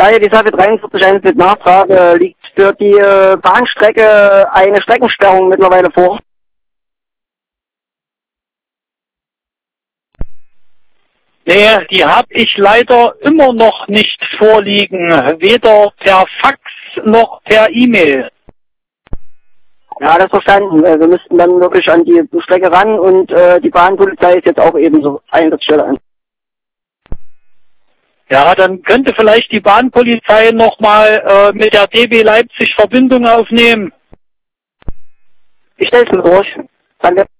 Ja, die Sache 43 mit Nachfrage liegt für die Bahnstrecke eine Streckensperrung mittlerweile vor. Nee, die habe ich leider immer noch nicht vorliegen, weder per Fax noch per E-Mail. Ja, das verstanden. Wir müssten dann wirklich an die Strecke ran und die Bahnpolizei ist jetzt auch ebenso Einsatzstelle an. Ja, dann könnte vielleicht die Bahnpolizei nochmal mit der DB Leipzig Verbindung aufnehmen. Ich stell's mir durch. Danke.